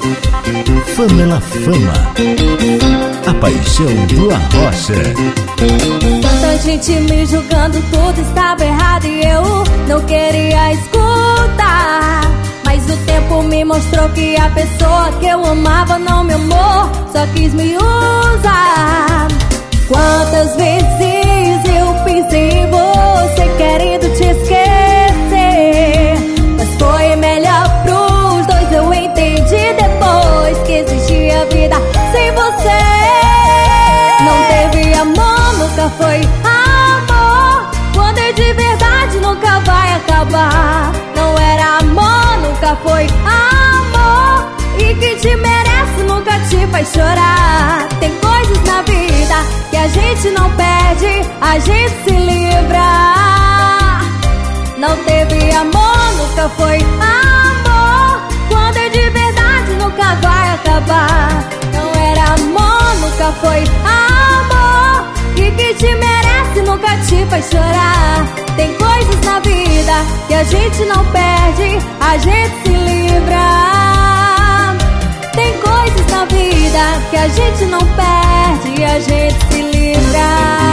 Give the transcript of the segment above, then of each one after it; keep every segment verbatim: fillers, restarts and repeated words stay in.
Fama La Fama, a paixão do Arrocha. Tanta gente me julgando, tudo estava errado e eu não queria escutar. Mas o tempo me mostrou que a pessoa que eu amava não me amou, só quis me usar. Quantas vezes eu pensei em você, querendo te esquecer, mas foi melhor pros dois. Eu entendi depois que existia vida sem você. Não teve amor, nunca foi amor. Quando é de verdade nunca vai acabar. Não era amor, nunca foi amor. E quem te merece nunca te faz chorar. Tem coisas na vida que a gente não perde, a gente se livra. Não teve amor, nunca foi amor. Quando é de verdade nunca vai acabar. Não era amor, nunca foi amor. E quem te merece nunca te faz chorar. Tem coisas na vida que a gente não perde, a gente se livra. Tem coisas na vida que a gente não perde e a gente se livra.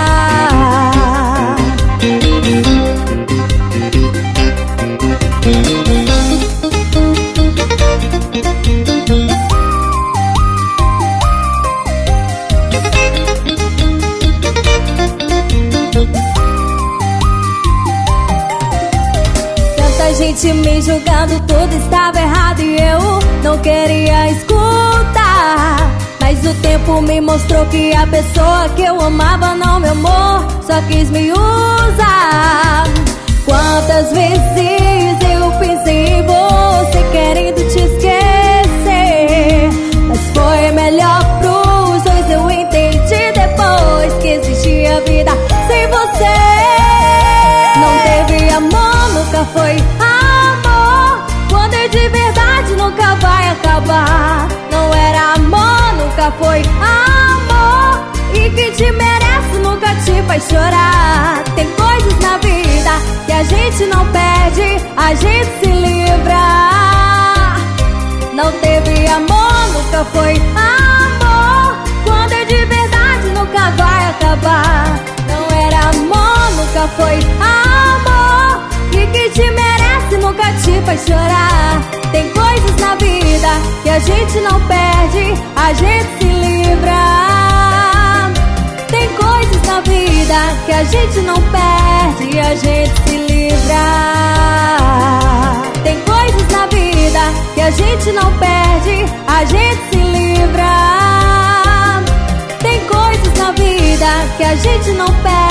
Tanta gente me julgando, tudo estava errado e eu não queria escutar. Mas o tempo me mostrou que a pessoa que eu amava não me amou, só quis me usar. Quantas vezes eu pensei em você, querendo te esquecer, mas foi melhor pros dois. Eu entendi depois que existia vida sem você. Não teve amor, nunca foi amor. Quando é de verdade nunca vai acabar. Não era amor, nunca foi amor. E quem te merece nunca te faz chorar. Tem coisas na vida que a gente não perde, a gente se livra. Não teve amor, nunca foi amor. Quando é de verdade nunca vai acabar. Não era amor, nunca foi amor. E quem te merece nunca te faz chorar. Tem coisas na vida que a gente não perde, a gente se livra. Tem coisas na vida que a gente não perde e a gente se livra. Tem coisas na vida que a gente não perde, a gente se livra. Tem coisas na vida que a gente não perde.